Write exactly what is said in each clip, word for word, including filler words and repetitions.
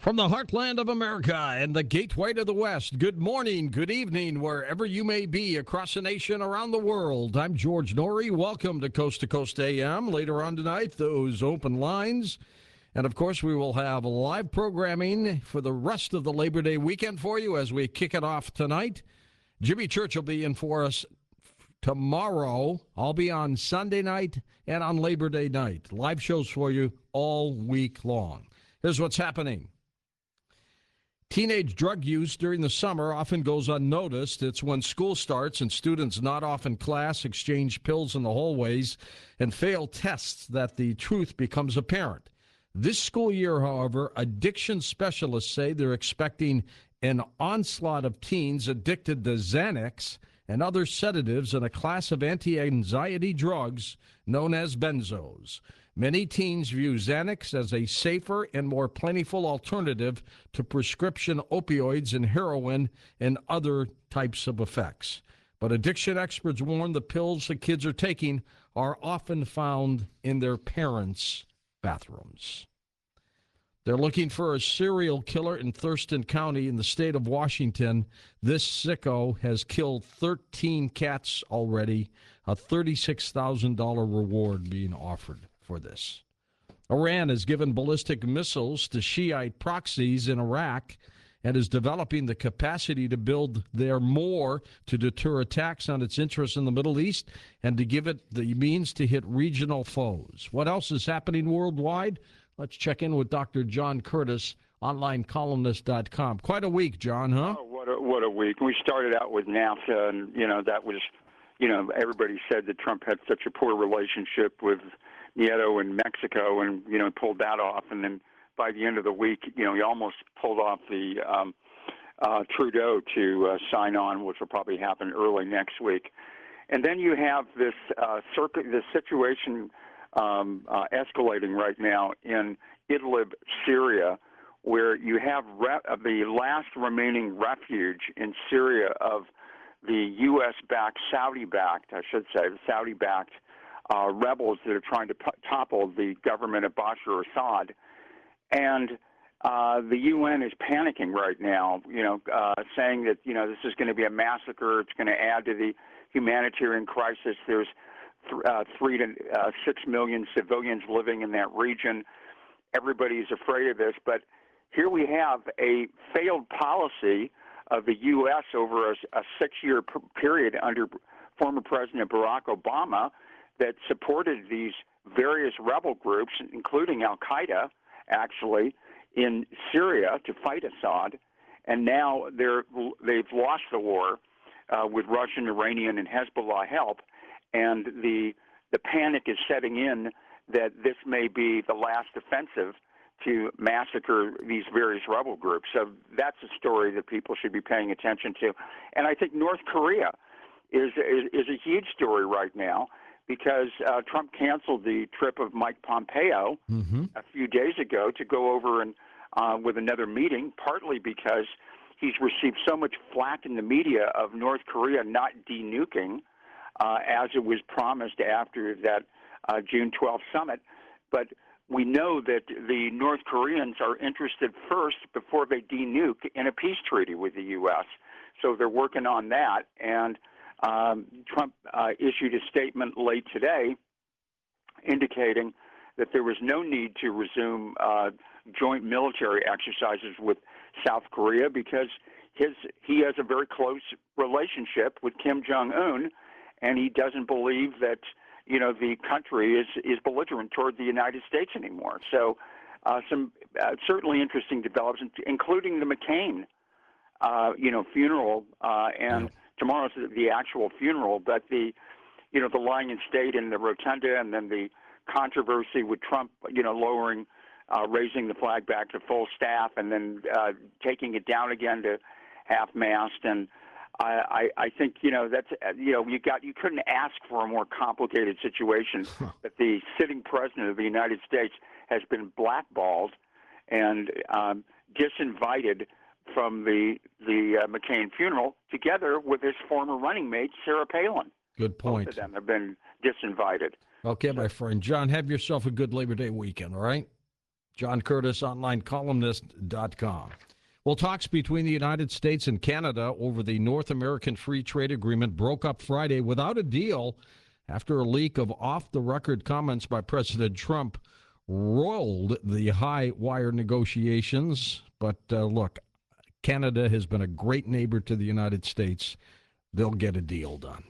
From the heartland of America and the gateway to the West, good morning, good evening, wherever you may be across the nation, around the world. I'm George Norrie. Welcome to Coast to Coast A M. Later on tonight, those open lines. And, of course, we will have live programming for the rest of the Labor Day weekend for you as we kick it off tonight. Jimmy Church will be in for us tomorrow. I'll be on Sunday night and on Labor Day night. Live shows for you all week long. Here's what's happening. Teenage drug use during the summer often goes unnoticed. It's when school starts and students not off in class exchange pills in the hallways and fail tests that the truth becomes apparent. This school year, however, addiction specialists say they're expecting an onslaught of teens addicted to Xanax and other sedatives in a class of anti-anxiety drugs known as benzos. Many teens view Xanax as a safer and more plentiful alternative to prescription opioids and heroin and other types of effects. But addiction experts warn the pills the kids are taking are often found in their parents' bathrooms. They're looking for a serial killer in Thurston County in the state of Washington. This sicko has killed thirteen cats already, a thirty-six thousand dollars reward being offered for this. Iran has given ballistic missiles to Shiite proxies in Iraq and is developing the capacity to build there more to deter attacks on its interests in the Middle East and to give it the means to hit regional foes. What else is happening worldwide? Let's check in with Doctor John Curtis, online columnist dot com. Quite a week, John, huh? Oh, what a, what a week. We started out with NAFTA, and, you know, that was, you know, everybody said that Trump had such a poor relationship with Nieto in Mexico, and, you know, pulled that off. And then by the end of the week, you know, he almost pulled off the um, uh, Trudeau to uh, sign on, which will probably happen early next week. And then you have this uh, circuit, this situation um, uh, escalating right now in Idlib, Syria, where you have re- uh, the last remaining refuge in Syria of the U S-backed, Saudi-backed, I should say, the Saudi-backed uh, rebels that are trying to p- topple the government of Bashar Assad. And uh, the U N is panicking right now, you know, uh, saying that, you know, this is going to be a massacre. It's going to add to the humanitarian crisis. There's th- uh, three to uh, six million civilians living in that region. Everybody's afraid of this. But here we have a failed policy of the U S over a, a six-year p- period under former President Barack Obama that supported these various rebel groups, including Al-Qaeda, actually, in Syria to fight Assad. And now they're, they've lost the war uh, with Russian, Iranian, and Hezbollah help. And the, the panic is setting in that this may be the last offensive to massacre these various rebel groups. So that's a story that people should be paying attention to. And I think North Korea is is, is a huge story right now because uh, Trump canceled the trip of Mike Pompeo mm-hmm. a few days ago to go over and uh, with another meeting, partly because he's received so much flack in the media of North Korea not denuking uh, as it was promised after that uh, June twelfth summit. But we know that the North Koreans are interested first before they denuke in a peace treaty with the U S. So they're working on that. And um, Trump uh, issued a statement late today indicating that there was no need to resume uh, joint military exercises with South Korea because his he has a very close relationship with Kim Jong-un, and he doesn't believe that you know, the country is, is belligerent toward the United States anymore. So uh, some uh, certainly interesting developments, including the McCain, uh, you know, funeral, uh, and yeah. tomorrow's the actual funeral, but the, you know, the lying in state in the rotunda and then the controversy with Trump, you know, lowering, uh, raising the flag back to full staff and then uh, taking it down again to half-mast. And I, I think, you know, that's, you know, you got, you couldn't ask for a more complicated situation that the sitting president of the United States has been blackballed and um, disinvited from the, the uh, McCain funeral together with his former running mate, Sarah Palin. Good point. Both of them have been disinvited. Okay, my friend. John, have yourself a good Labor Day weekend, all right? John Curtis, online columnist dot com. Well, talks between the United States and Canada over the North American Free Trade Agreement broke up Friday without a deal after a leak of off-the-record comments by President Trump roiled the high-wire negotiations. But uh, look, Canada has been a great neighbor to the United States. They'll get a deal done.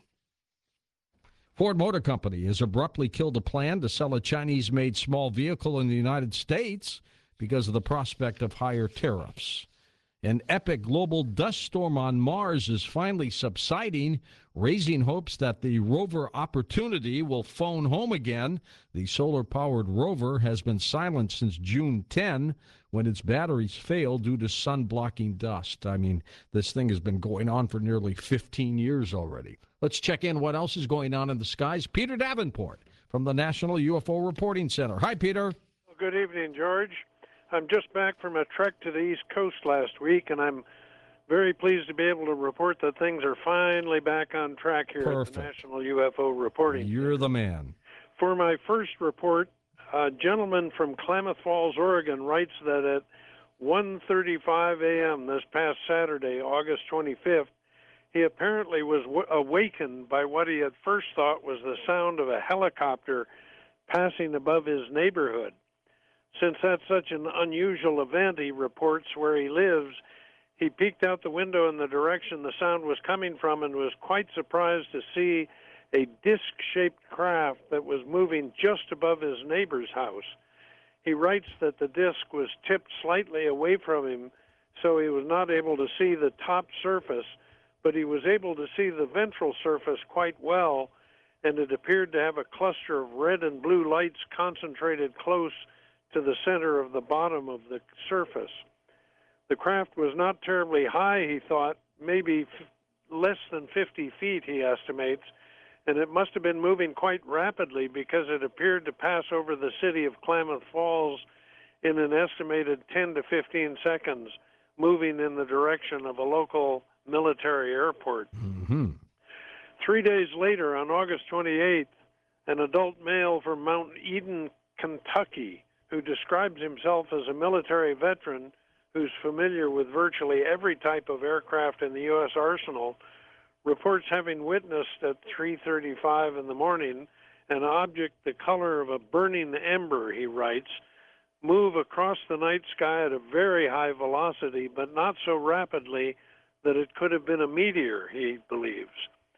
Ford Motor Company has abruptly killed a plan to sell a Chinese-made small vehicle in the United States because of the prospect of higher tariffs. An epic global dust storm on Mars is finally subsiding, raising hopes that the rover Opportunity will phone home again. The solar-powered rover has been silent since June tenth, when its batteries failed due to sun-blocking dust. I mean, this thing has been going on for nearly fifteen years already. Let's check in what else is going on in the skies. Peter Davenport from the National U F O Reporting Center. Hi, Peter. Well, good evening, George. I'm just back from a trek to the East Coast last week, and I'm very pleased to be able to report that things are finally back on track here Perfect. at the National U F O Reporting Center. You're the man. For my first report, a gentleman from Klamath Falls, Oregon, writes that at one thirty-five a.m. this past Saturday, August twenty-fifth, he apparently was w- awakened by what he at first thought was the sound of a helicopter passing above his neighborhood. Since that's such an unusual event, he reports, where he lives, he peeked out the window in the direction the sound was coming from and was quite surprised to see a disc-shaped craft that was moving just above his neighbor's house. He writes that the disc was tipped slightly away from him, so he was not able to see the top surface, but he was able to see the ventral surface quite well, and it appeared to have a cluster of red and blue lights concentrated close to the center of the bottom of the surface. The craft was not terribly high, he thought, maybe f- less than fifty feet, he estimates, and it must have been moving quite rapidly because it appeared to pass over the city of Klamath Falls in an estimated ten to fifteen seconds, moving in the direction of a local military airport. Mm-hmm. Three days later, on August twenty-eighth, an adult male from Mount Eden, Kentucky, who describes himself as a military veteran who's familiar with virtually every type of aircraft in the U S arsenal, reports having witnessed at three thirty-five in the morning an object the color of a burning ember, he writes, move across the night sky at a very high velocity, but not so rapidly that it could have been a meteor, he believes.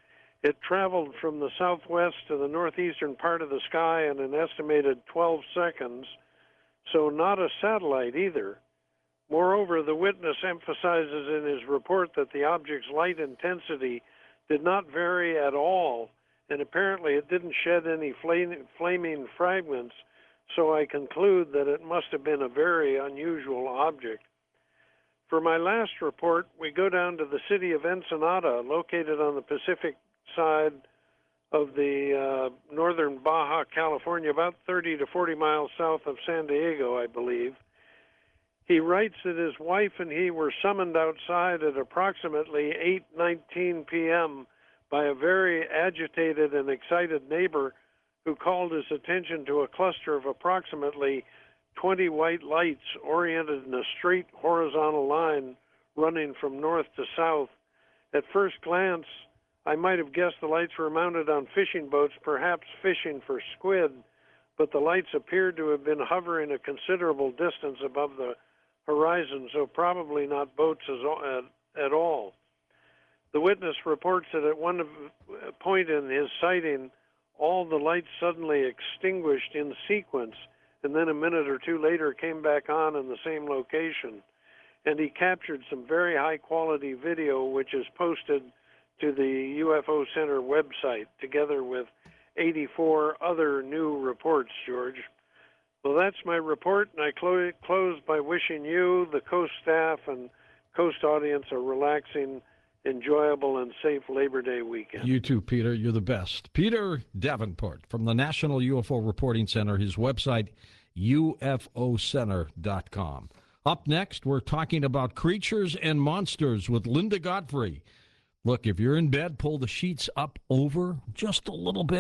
It traveled from the southwest to the northeastern part of the sky in an estimated twelve seconds, so not a satellite either. Moreover, the witness emphasizes in his report that the object's light intensity did not vary at all, and apparently it didn't shed any flame, flaming fragments, so I conclude that it must have been a very unusual object. For my last report, we go down to the city of Ensenada, located on the Pacific side of the uh, northern Baja California, about thirty to forty miles south of San Diego, I believe. He writes that his wife and he were summoned outside at approximately eight nineteen p.m. by a very agitated and excited neighbor who called his attention to a cluster of approximately twenty white lights oriented in a straight horizontal line running from north to south. At first glance, I might have guessed the lights were mounted on fishing boats, perhaps fishing for squid, but the lights appeared to have been hovering a considerable distance above the horizon, so probably not boats as, at, at all. The witness reports that at one point in his sighting, all the lights suddenly extinguished in sequence, and then a minute or two later came back on in the same location. And he captured some very high-quality video, which is posted to the U F O Center website, together with eighty-four other new reports, George. Well, that's my report, and I clo- close by wishing you, the Coast staff, and Coast audience a relaxing, enjoyable, and safe Labor Day weekend. You too, Peter. You're the best. Peter Davenport from the National U F O Reporting Center, his website, U F O center dot com. Up next, we're talking about creatures and monsters with Linda Godfrey. Look, if you're in bed, pull the sheets up over just a little bit.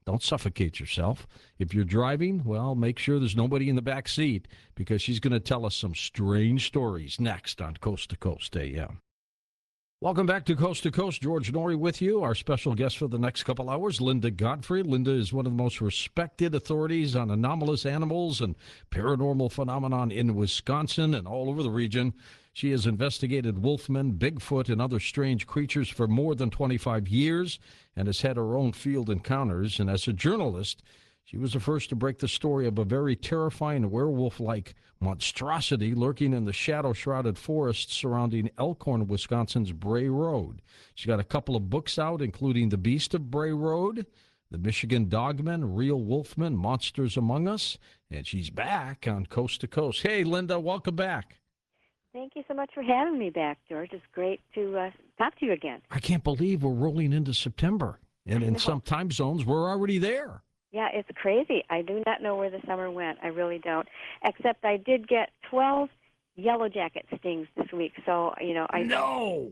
Don't suffocate yourself. If you're driving, well, make sure there's nobody in the back seat because she's going to tell us some strange stories next on Coast to Coast A M. Welcome back to Coast to Coast. George Noory with you. Our special guest for the next couple hours, Linda Godfrey. Linda is one of the most respected authorities on anomalous animals and paranormal phenomenon in Wisconsin and all over the region. She has investigated wolfmen, Bigfoot, and other strange creatures for more than twenty-five years and has had her own field encounters. And as a journalist, she was the first to break the story of a very terrifying werewolf-like monstrosity lurking in the shadow-shrouded forest surrounding Elkhorn, Wisconsin's Bray Road. She's got a couple of books out, including The Beast of Bray Road, The Michigan Dogmen, Real Wolfmen, Monsters Among Us, and she's back on Coast to Coast. Hey, Linda, welcome back. Thank you so much for having me back, George. It's great to uh, talk to you again. I can't believe we're rolling into September, and in some time zones, we're already there. Yeah, it's crazy. I do not know where the summer went. I really don't. Except I did get twelve yellow jacket stings this week. So, you know, I... No!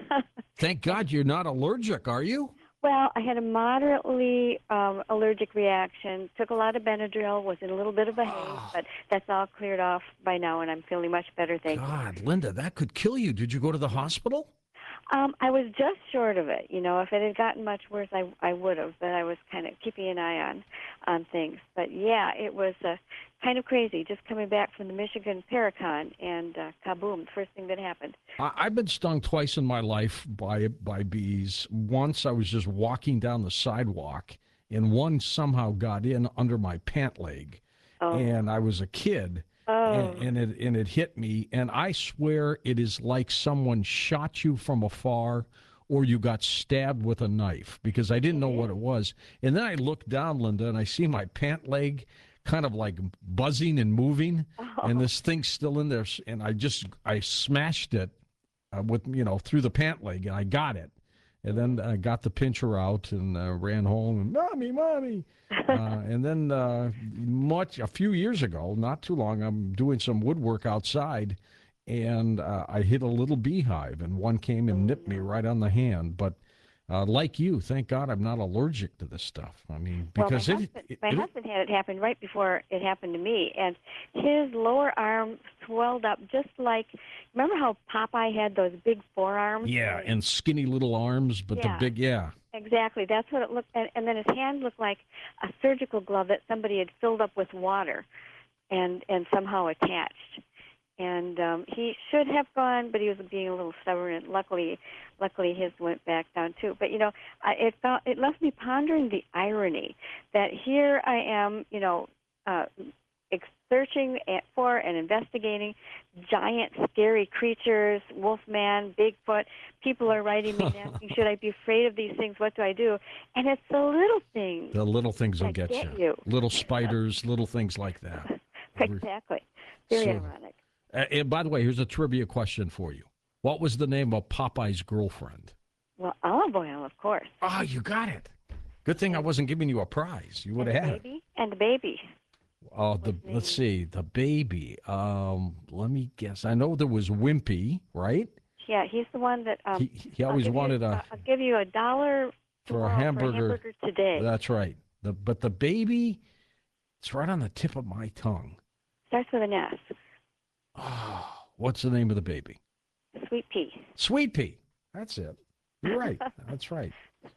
Thank God you're not allergic, are you? Well, I had a moderately um, allergic reaction, took a lot of Benadryl, was in a little bit of a haze, Oh. but that's all cleared off by now, and I'm feeling much better, thank you. God, Linda, that could kill you. Did you go to the hospital? Um, I was just short of it. You know, if it had gotten much worse, I I would have. But I was kind of keeping an eye on on things. But yeah, it was uh, kind of crazy. Just coming back from the Michigan Paracon, and uh, kaboom! The first thing that happened. I, I've been stung twice in my life by by bees. Once I was just walking down the sidewalk, and one somehow got in under my pant leg, Oh. and I was a kid. Oh. And, and it and it hit me, and I swear it is like someone shot you from afar, or you got stabbed with a knife, because I didn't know what it was. And then I looked down, Linda, and I see my pant leg kind of like buzzing and moving, Oh. and this thing's still in there. And I just I smashed it uh, with you know through the pant leg, and I got it. And then I got the pincher out and uh, ran home and mommy, mommy. Uh, and then uh, much a few years ago, not too long, I'm doing some woodwork outside, and uh, I hit a little beehive, and one came and nipped me right on the hand. But uh, like you, thank God I'm not allergic to this stuff. I mean, because well, my it, husband, it, my it, husband had it happen right before it happened to me, and his lower arm swelled up just like. Remember how Popeye had those big forearms? yeah, and skinny little arms, but Yeah. the big, yeah. Exactly. That's what it looked. And, and then his hand looked like a surgical glove that somebody had filled up with water, and and somehow attached. And um, he should have gone, but he was being a little stubborn. And luckily, luckily his went back down too. But you know, I, it felt, it left me pondering the irony that here I am, you know, uh, ex- searching at, for and investigating giant, scary creatures, Wolfman, Bigfoot. People are writing me and asking, should I be afraid of these things? What do I do? And it's the little things. The little things will that get, get you. you. Little spiders, little things like that. Exactly. Very So- ironic. Uh, and by the way, here's a trivia question for you. What was the name of Popeye's girlfriend? Well, olive oil, of course. Ah, you got it. Good thing I wasn't giving you a prize. You would And have the had it. baby. And the baby. Oh, the What's let's name? see, the baby. Um, let me guess. I know there was Wimpy, right? Yeah, he's the one that. Um, He he I'll always give you- wanted a uh, I'll give you a dollar for a tomorrow hamburger. For a hamburger today. That's right. The but the baby, it's right on the tip of my tongue. Starts with an S. Oh, what's the name of the baby? Sweet pea. Sweet Pea. That's it. You're right. That's right.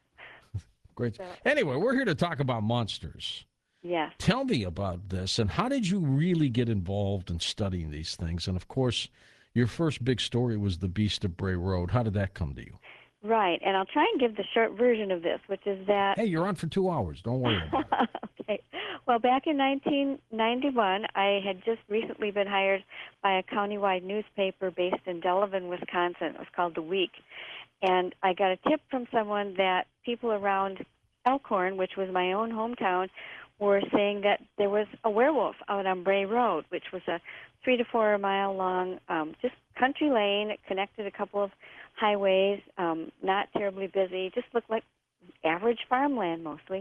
Great. So- Anyway, we're here to talk about monsters. Yes. Tell me about this, and how did you really get involved in studying these things? And of course, your first big story was The Beast of Bray Road. How did that come to you? Right, and I'll try and give the short version of this, which is that. Hey, you're on for two hours. Don't worry about it. Okay. Well, back in nineteen ninety-one, I had just recently been hired by a countywide newspaper based in Delavan, Wisconsin. It was called The Week. And I got a tip from someone that people around Elkhorn, which was my own hometown, were saying that there was a werewolf out on Bray Road, which was a three to four mile long, um, just country lane. It connected a couple of highways, um, not terribly busy, just looked like average farmland mostly.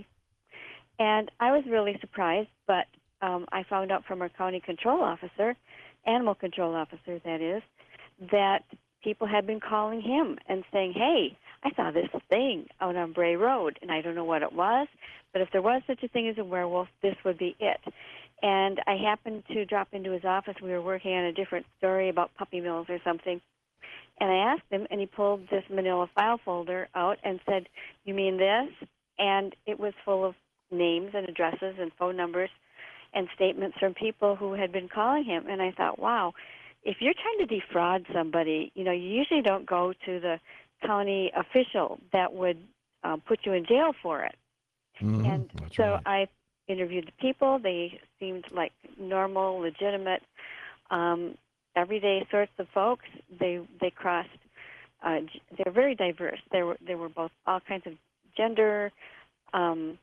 And I was really surprised, but um, I found out from our county control officer, animal control officer that is, that people had been calling him and saying, hey, I saw this thing out on Bray Road, and I don't know what it was, but if there was such a thing as a werewolf, this would be it. And I happened to drop into his office. We were working on a different story about puppy mills or something. And I asked him, and he pulled this manila file folder out and said, you mean this? And it was full of names and addresses and phone numbers and statements from people who had been calling him. And I thought, wow, if you're trying to defraud somebody, you know, you usually don't go to the county official that would um, put you in jail for it. Mm-hmm. And That's so right. I interviewed the people. They seemed like normal, legitimate, um, everyday sorts of folks. They they crossed. Uh, they're very diverse. There were there were both all kinds of gender, um,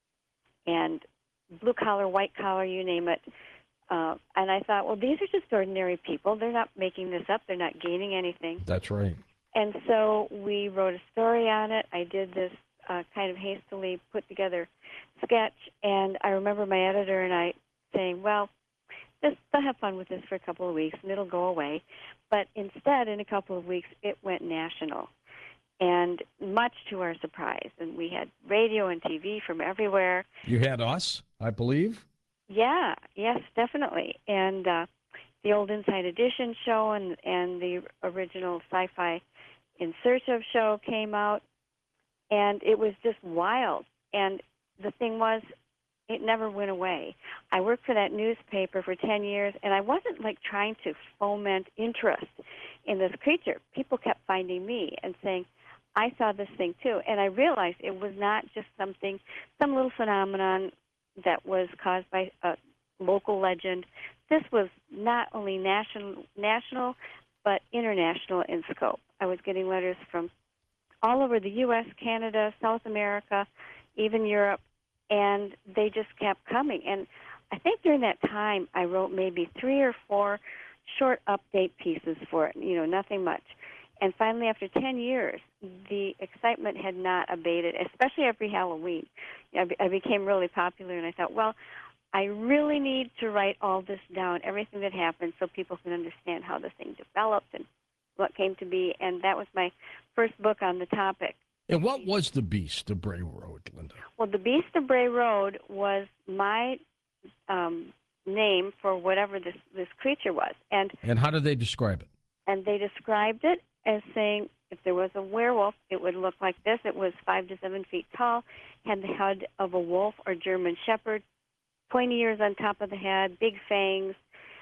and blue collar, white collar, you name it. Uh, and I thought, well, these are just ordinary people. They're not making this up. They're not gaining anything. That's right. And so we wrote a story on it. I did this uh, kind of hastily put together sketch, and I remember my editor and I saying, well, just they'll have fun with this for a couple of weeks, and it'll go away. But instead, in a couple of weeks, it went national, and much to our surprise. And we had radio and T V from everywhere. You had us, I believe. Yeah, yes, definitely. And uh, the old Inside Edition show and, and the original Sci-Fi In Search of show came out, and it was just wild. And the thing was, it never went away. I worked for that newspaper for ten years, and I wasn't like trying to foment interest in this creature. People kept finding me and saying, I saw this thing too. And I realized it was not just something, some little phenomenon that was caused by a local legend. This was not only national, national, but international in scope. I was getting letters from all over the U S, Canada, South America, even Europe, and they just kept coming. And I think during that time, I wrote maybe three or four short update pieces for it, you know, nothing much. And finally, after ten years, the excitement had not abated, especially every Halloween. I, be- I became really popular, and I thought, well, I really need to write all this down, everything that happened, so people can understand how the thing developed and what came to be. And that was my first book on the topic. And what was the Beast of Bray Road, Linda? Well, the Beast of Bray Road was my um, name for whatever this, this creature was. And And how did they describe it? and they described it as saying if there was a werewolf, it would look like this. It was five to seven feet tall, had the head of a wolf or German shepherd, pointy ears on top of the head, big fangs,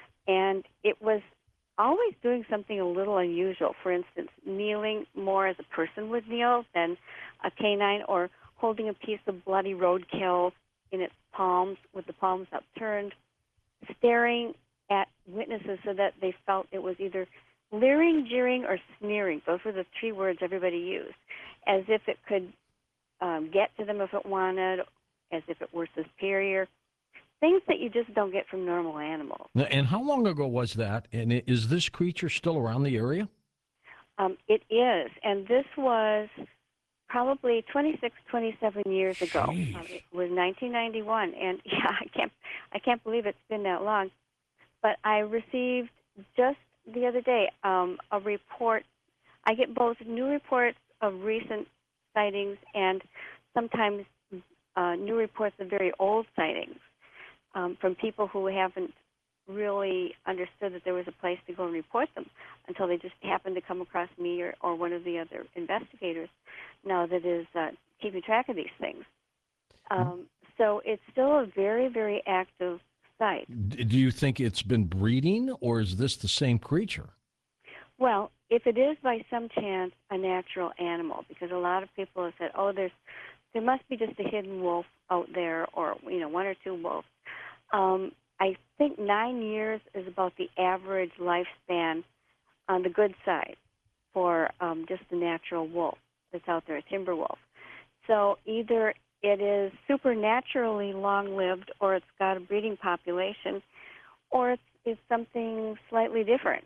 and it was always doing something a little unusual. For instance, kneeling more as a person would kneel than a canine, or holding a piece of bloody roadkill in its palms with the palms upturned, staring at witnesses so that they felt it was either leering, jeering, or sneering. Those were the three words everybody used, as if it could um, get to them if it wanted, as if it were superior. Things that you just don't get from normal animals. Now, and how long ago was that? And i- is this creature still around the area? Um, it is, and this was probably twenty-six, twenty-seven years ago. Jeez. Um, it was nineteen ninety-one, and yeah, I can't, I can't believe it's been that long. But I received just the other day um, a report. I get both new reports of recent sightings and sometimes uh, new reports of very old sightings um, from people who haven't really understood that there was a place to go and report them until they just happened to come across me or, or one of the other investigators now that is uh, keeping track of these things. Um, so it's still a very, very active site. D- Do you think it's been breeding, or is this the same creature? Well, if it is by some chance a natural animal, because a lot of people have said, oh, there's there must be just a hidden wolf out there, or you know, one or two wolves. Um, I think nine years is about the average lifespan on the good side for um, just the natural wolf that's out there, a timber wolf. So either it is supernaturally long-lived, or it's got a breeding population, or it's, it's something slightly different.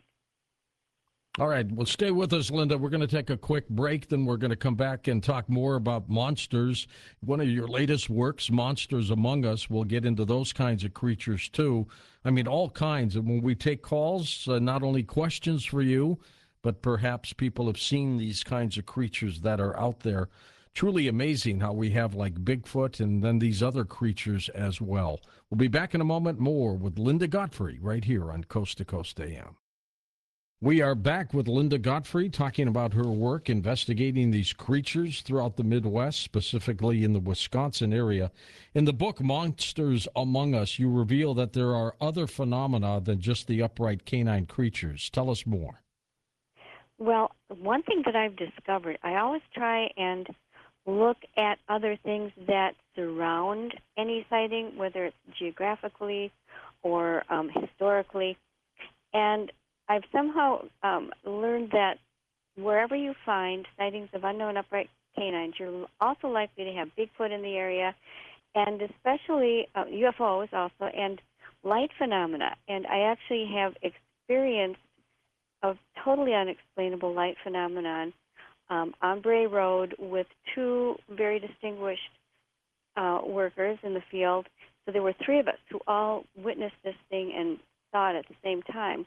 All right, well, stay with us, Linda. We're going to take a quick break, then we're going to come back and talk more about monsters. One of your latest works, Monsters Among Us, we'll get into those kinds of creatures, too. I mean, all kinds. And when we take calls, uh, not only questions for you, but perhaps people have seen these kinds of creatures that are out there. Truly amazing how we have like Bigfoot and then these other creatures as well. We'll be back in a moment more with Linda Godfrey right here on Coast to Coast A M. We are back with Linda Godfrey talking about her work investigating these creatures throughout the Midwest, specifically in the Wisconsin area. In the book, Monsters Among Us, you reveal that there are other phenomena than just the upright canine creatures. Tell us more. Well, one thing that I've discovered, I always try and look at other things that surround any sighting, whether it's geographically or um, historically. And I've somehow um, learned that wherever you find sightings of unknown upright canines, you're also likely to have Bigfoot in the area, and especially uh, U F Os also, and light phenomena. And I actually have experienced a totally unexplainable light phenomenon um, on Bray Road with two very distinguished uh, workers in the field. So there were three of us who all witnessed this thing and saw it at the same time.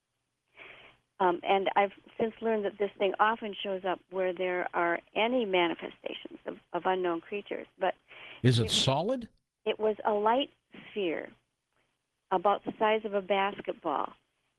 Um, and I've since learned that this thing often shows up where there are any manifestations of, of unknown creatures. But Is it it, solid? it was a light sphere about the size of a basketball.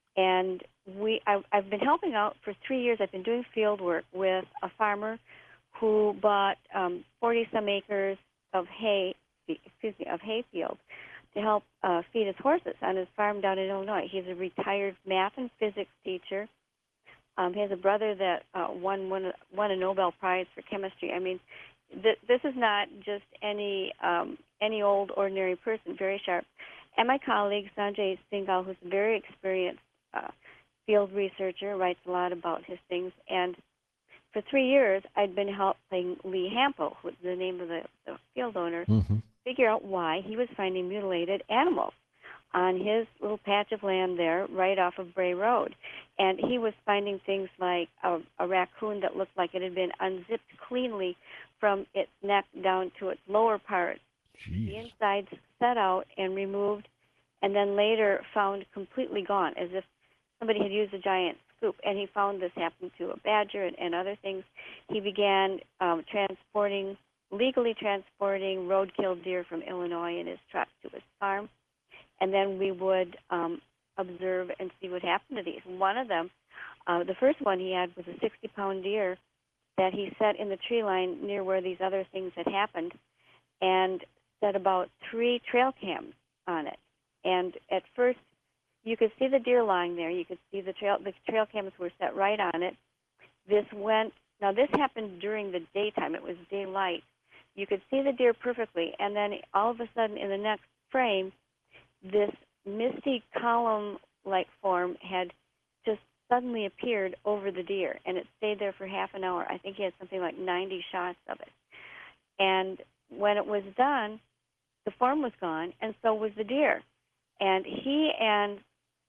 And we, I, I've been helping out for three years. I've been doing field work with a farmer who bought um, forty-some acres of hay, excuse me, of hay field to help uh, feed his horses on his farm down in Illinois. He's a retired math and physics teacher. Um, he has a brother that uh, won, won, won a Nobel Prize for chemistry. I mean, th- this is not just any um, any old, ordinary person, very sharp. And my colleague, Sanjay Singhal, who's a very experienced uh, field researcher, writes a lot about his things. And for three years, I'd been helping Lee Hampo, who's the name of the, the field owner, Mm-hmm. figure out why he was finding mutilated animals on his little patch of land there right off of Bray Road. And he was finding things like a, a raccoon that looked like it had been unzipped cleanly from its neck down to its lower part, Jeez. the insides set out and removed, and then later found completely gone, as if somebody had used a giant scoop. And he found this happened to a badger and, and other things. He began um, transporting legally transporting roadkill deer from Illinois in his truck to his farm, and then we would um, observe and see what happened to these. One of them, uh, the first one he had was a sixty-pound deer that he set in the tree line near where these other things had happened, and set about three trail cams on it. And at first, you could see the deer lying there. You could see the trail. The trail cams were set right on it. This went. Now this happened during the daytime. It was daylight. You could see the deer perfectly, and then all of a sudden in the next frame, this misty column-like form had just suddenly appeared over the deer, and it stayed there for half an hour. I think he had something like ninety shots of it. And when it was done, the form was gone, and so was the deer. And he and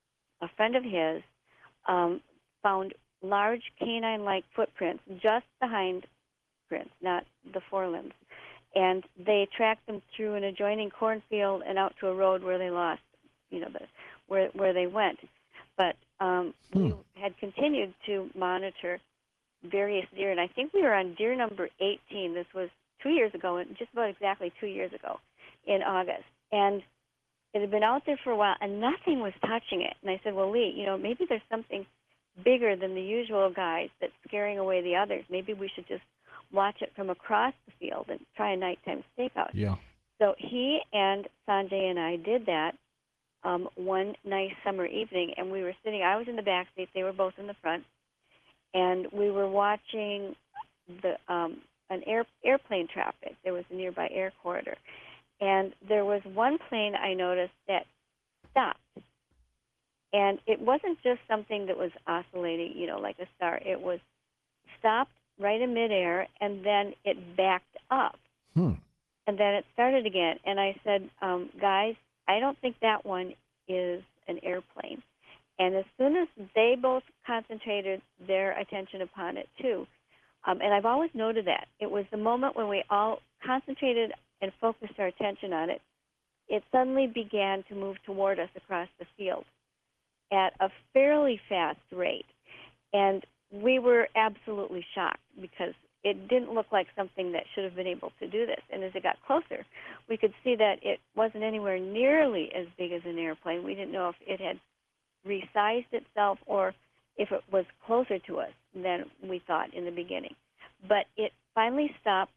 a friend of his um, found large canine-like footprints just behind prints, not the forelimbs. And they tracked them through an adjoining cornfield and out to a road where they lost, you know, the, where where they went. But um, Hmm. we had continued to monitor various deer, and I think we were on deer number eighteen. This was two years ago, and just about exactly two years ago in August. And it had been out there for a while, and nothing was touching it. And I said, well, Lee, you know, maybe there's something bigger than the usual guys that's scaring away the others. Maybe we should just watch it from across the field and try a nighttime stakeout. Yeah. So he and Sanjay and I did that um, one nice summer evening, and we were sitting, I was in the back seat, they were both in the front, and we were watching the um, an air, airplane traffic. There was a nearby air corridor. And there was one plane I noticed that stopped. And it wasn't just something that was oscillating, you know, like a star. It was stopped right in midair, and then it backed up. Hmm. And then it started again. And I said, um, guys, I don't think that one is an airplane. And as soon as they both concentrated their attention upon it, too, um, and I've always noted that, it was the moment when we all concentrated and focused our attention on it, it suddenly began to move toward us across the field at a fairly fast rate. And we were absolutely shocked because it didn't look like something that should have been able to do this. And as it got closer, we could see that it wasn't anywhere nearly as big as an airplane. We didn't know if it had resized itself or if it was closer to us than we thought in the beginning. But it finally stopped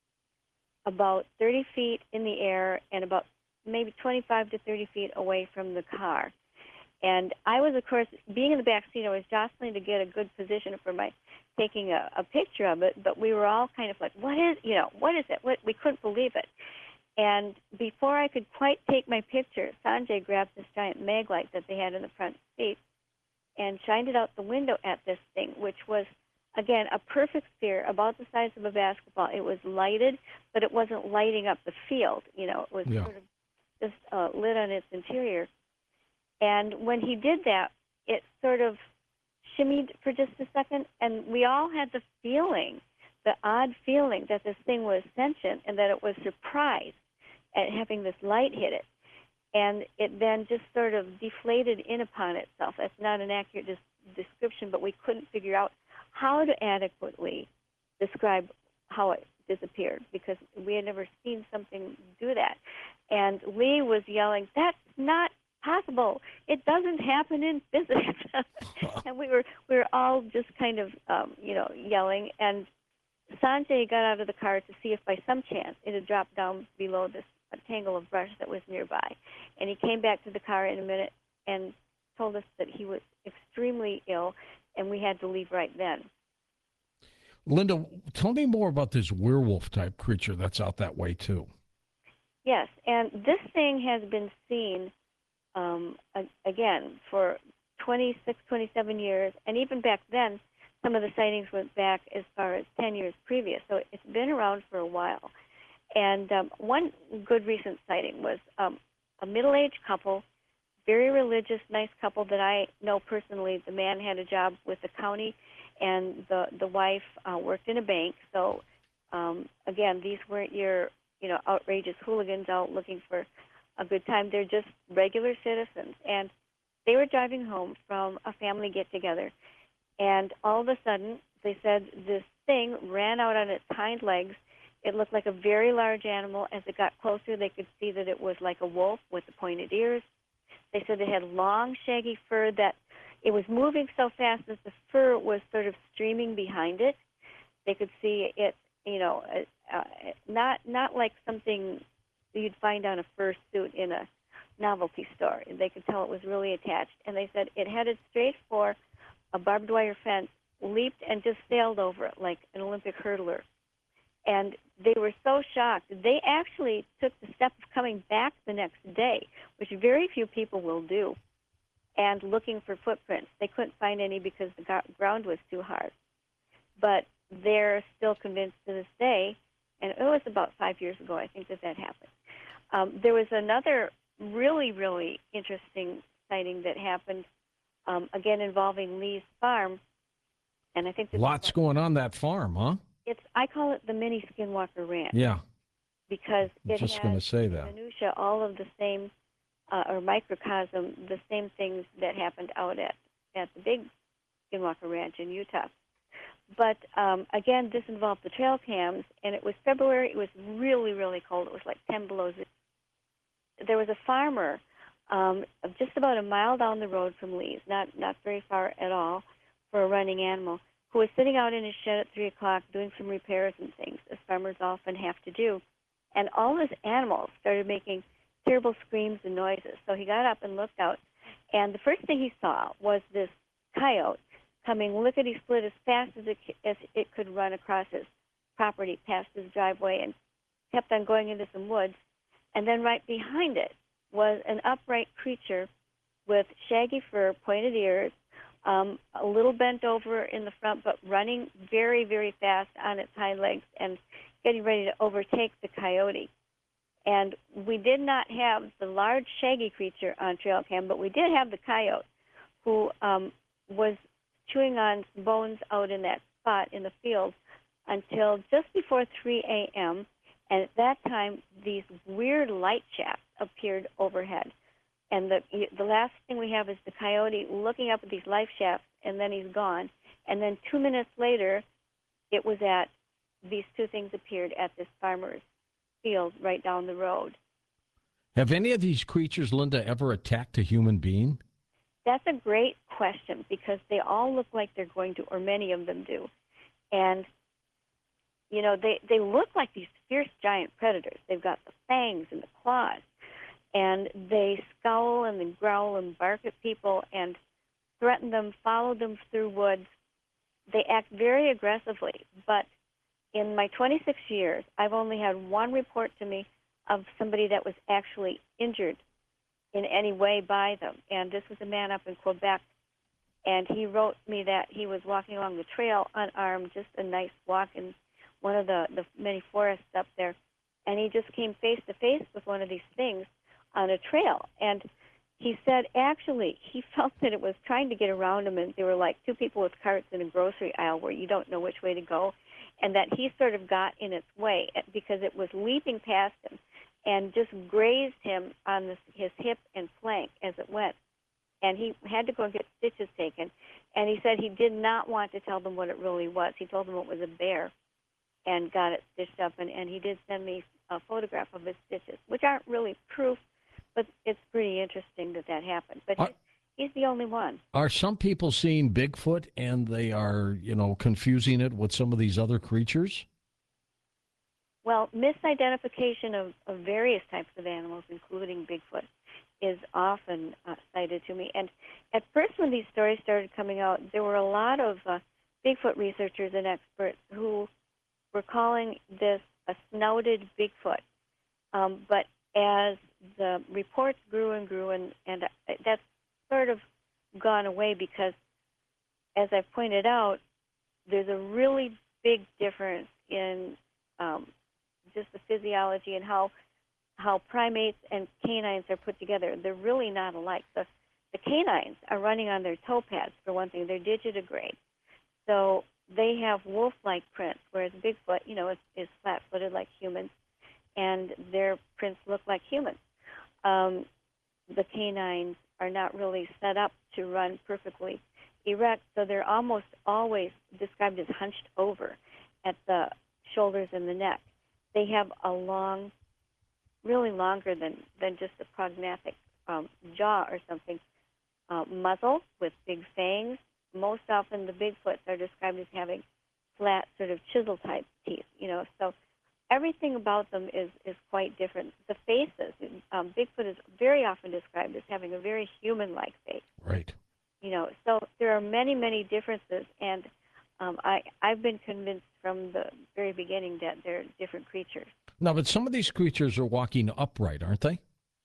about thirty feet in the air and about maybe twenty-five to thirty feet away from the car. And I was, of course, being in the back seat, I was jostling to get a good position for my taking a, a picture of it, but we were all kind of like, what is, you know, what is it? What, we couldn't believe it. And before I could quite take my picture, Sanjay grabbed this giant mag light that they had in the front seat and shined it out the window at this thing, which was, again, a perfect sphere about the size of a basketball. It was lighted, but it wasn't lighting up the field. You know, it was Yeah. sort of just uh, lit on its interior. And when he did that, it sort of shimmied for just a second, and we all had the feeling, the odd feeling that this thing was sentient and that it was surprised at having this light hit it. And it then just sort of deflated in upon itself. That's not an accurate des- description, but we couldn't figure out how to adequately describe how it disappeared because we had never seen something do that. And Lee was yelling, "That's not possible. It doesn't happen in physics." And we were we were all just kind of um, you know yelling. And Sanjay got out of the car to see if by some chance it had dropped down below this a tangle of brush that was nearby. And he came back to the car in a minute and told us that he was extremely ill, and we had to leave right then. Linda, tell me more about this werewolf-type creature that's out that way, too. Yes, and this thing has been seen, um, again, for twenty-six, twenty-seven years, and even back then, some of the sightings went back as far as ten years previous, so it's been around for a while. And um, one good recent sighting was um, a middle-aged couple, very religious, nice couple that I know personally. The man had a job with the county, and the the wife uh, worked in a bank. So, um, again, these weren't your you know outrageous hooligans out looking for a good time. They're just regular citizens, and they were driving home from a family get-together, and all of a sudden, they said this thing ran out on its hind legs. It looked like a very large animal. As it got closer, they could see that it was like a wolf with the pointed ears. They said it had long, shaggy fur, that it was moving so fast that the fur was sort of streaming behind it. They could see it, you know, uh, uh, not not like something you'd find on a fursuit in a novelty store. They could tell it was really attached. And they said it headed straight for a barbed wire fence, leaped, and just sailed over it like an Olympic hurdler. And they were so shocked. They actually took the step of coming back the next day, which very few people will do, and looking for footprints. They couldn't find any because the ground was too hard. But they're still convinced to this day, and it was about five years ago, I think, that that happened. Um, there was another really, really interesting sighting that happened, um, again, involving Lee's farm. And I think this Lots is, going on that farm, huh? It's I call it the mini Skinwalker Ranch. Yeah. Because I'm it just has going to say that. minutia, all of the same, uh, or microcosm, the same things that happened out at, at the big Skinwalker Ranch in Utah. But um, again, this involved the trail cams, and it was February. It was really, really cold. It was like ten below zero. There was a farmer um, just about a mile down the road from Lee's, not not very far at all, for a running animal, who was sitting out in his shed at three o'clock doing some repairs and things, as farmers often have to do. And all his animals started making terrible screams and noises. So he got up and looked out, and the first thing he saw was this coyote coming lickety-split as fast as it, as it could run across his property, past his driveway, and kept on going into some woods. And then right behind it was an upright creature with shaggy fur, pointed ears, um, a little bent over in the front, but running very, very fast on its hind legs and getting ready to overtake the coyote. And we did not have the large, shaggy creature on trail cam, but we did have the coyote, who um, was chewing on some bones out in that spot in the field until just before three a.m., and at that time, these weird light shafts appeared overhead. And the the last thing we have is the coyote looking up at these light shafts, and then he's gone. And then two minutes later, it was at, these two things appeared at this farmer's field right down the road. Have any of these creatures, Linda, ever attacked a human being? That's a great question because they all look like they're going to, or many of them do. And, you know, they, they look like these fierce giant predators. They've got the fangs and the claws. And they scowl and then growl and bark at people and threaten them, follow them through woods. They act very aggressively. But in my twenty-six years, I've only had one report to me of somebody that was actually injured in any way by them. And this was a man up in Quebec, and he wrote me that he was walking along the trail unarmed, just a nice walk in one of the, the many forests up there, and he just came face to face with one of these things on a trail. And he said actually he felt that it was trying to get around him, and they were like two people with carts in a grocery aisle where you don't know which way to go, and that he sort of got in its way because it was leaping past him and just grazed him on this, his hip and flank as it went. And he had to go and get stitches taken. And he said he did not want to tell them what it really was. He told them it was a bear and got it stitched up. And, and he did send me a photograph of his stitches, which aren't really proof, but it's pretty interesting that that happened. But Are, he's, he's the only one. Are some people seeing Bigfoot and they are, you know, confusing it with some of these other creatures? Well, misidentification of, of various types of animals, including Bigfoot, is often uh, cited to me. And at first when these stories started coming out, there were a lot of uh, Bigfoot researchers and experts who were calling this a snouted Bigfoot. Um, but as the reports grew and grew, and, and that's sort of gone away because, as I've pointed out, there's a really big difference in um, just the physiology and how how primates and canines are put together. They're really not alike. The, the canines are running on their toe pads, for one thing. They're digitigrade. So they have wolf-like prints, whereas Bigfoot, you know, is, is flat-footed like humans, and their prints look like humans. Um, the canines are not really set up to run perfectly erect, so they're almost always described as hunched over at the shoulders and the neck. They have a long, really longer than, than just a prognathous um, jaw or something, uh, muzzle with big fangs. Most often the Bigfoots are described as having flat, sort of chisel-type teeth, you know. So everything about them is, is quite different. The faces, um, Bigfoot is very often described as having a very human-like face. Right. You know, so there are many, many differences, and um, I, I've been convinced from the very beginning that they're different creatures. No, but some of these creatures are walking upright, aren't they?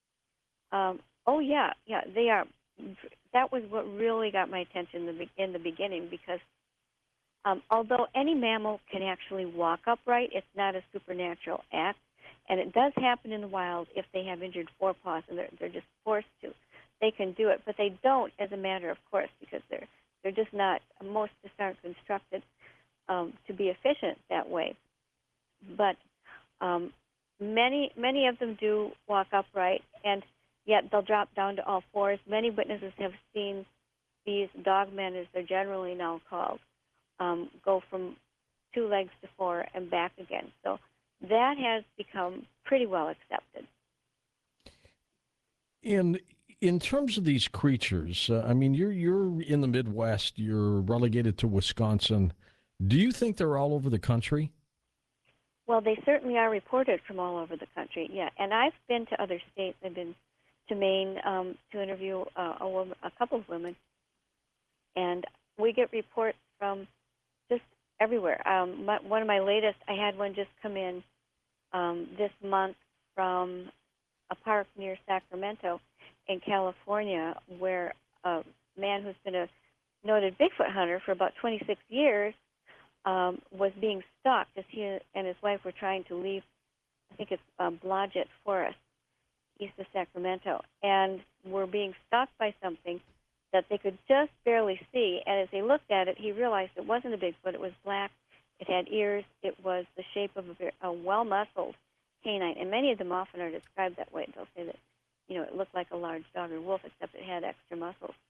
Um, oh, yeah, yeah, they are. That was what really got my attention in the, in the beginning because um, although any mammal can actually walk upright, it's not a supernatural act, and it does happen in the wild if they have injured forepaws and they're, they're just forced to. They can do it, but they don't as a matter of course because they're they're just not, most just aren't constructed um, to be efficient that way. But um, many many of them do walk upright, and yet they'll drop down to all fours. Many witnesses have seen these dogmen, as they're generally now called, um, go from two legs to four and back again. So that has become pretty well accepted. In in terms of these creatures, uh, I mean, you're you're in the Midwest. You're relegated to Wisconsin. Do you think they're all over the country? Well, they certainly are reported from all over the country, yeah. And I've been to other states. I've been to Maine um, to interview uh, a, woman, a couple of women, and we get reports from just everywhere. Um, my, one of my latest, I had one just come in um, this month from a park near Sacramento in California, where a man who's been a noted Bigfoot hunter for about twenty-six years um, was being stalked as he and his wife were trying to leave, I think it's um, Blodgett Forest, east of Sacramento, and were being stalked by something that they could just barely see. And as they looked at it, he realized it wasn't a Bigfoot. It was black. It had ears. It was the shape of a, very, a well-muscled canine, and many of them often are described that way. They'll say that, you know, it looked like a large dog or wolf, except it had extra muscles.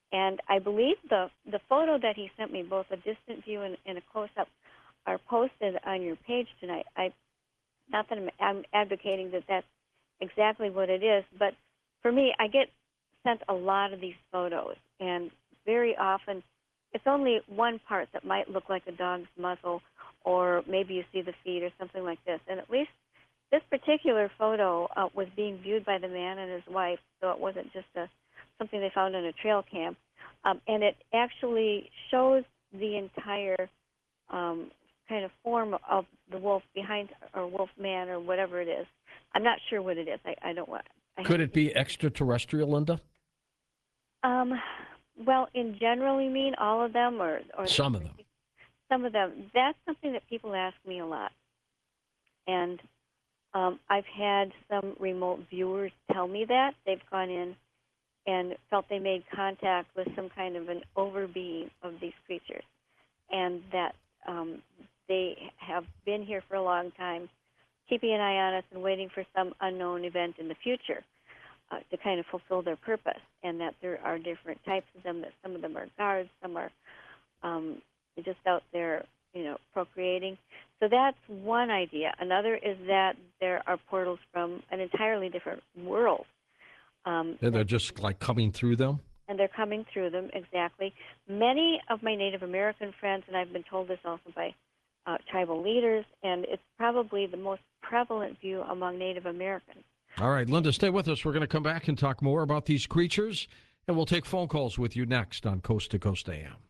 And I believe the the photo that he sent me, both a distant view and, and a close-up, are posted on your page tonight. I, not that I'm, I'm advocating that that's exactly what it is, but for me, I get sent a lot of these photos, and very often it's only one part that might look like a dog's muzzle, or maybe you see the feet or something like this. And at least this particular photo uh, was being viewed by the man and his wife, so it wasn't just a something they found in a trail cam. Um, and it actually shows the entire um, kind of form of the wolf behind, or wolf man, or whatever it is. I'm not sure what it is. I, I don't want. I Could it be extraterrestrial, Linda? Um, well, in general, you mean all of them, or, or Some of them. Some of them. That's something that people ask me a lot, and um, I've had some remote viewers tell me that they've gone in and felt they made contact with some kind of an overbeing of these creatures, and that um, they have been here for a long time, keeping an eye on us and waiting for some unknown event in the future uh, to kind of fulfill their purpose, and that there are different types of them, that some of them are guards, some are um, just out there, you know, procreating. So that's one idea. Another is that there are portals from an entirely different world. Um, And they're just like coming through them? and they're coming through them, exactly. Many of my Native American friends, and I've been told this also by uh, tribal leaders, and it's probably the most prevalent view among Native Americans. All right, Linda, stay with us. We're going to come back and talk more about these creatures, and we'll take phone calls with you next on Coast to Coast A M.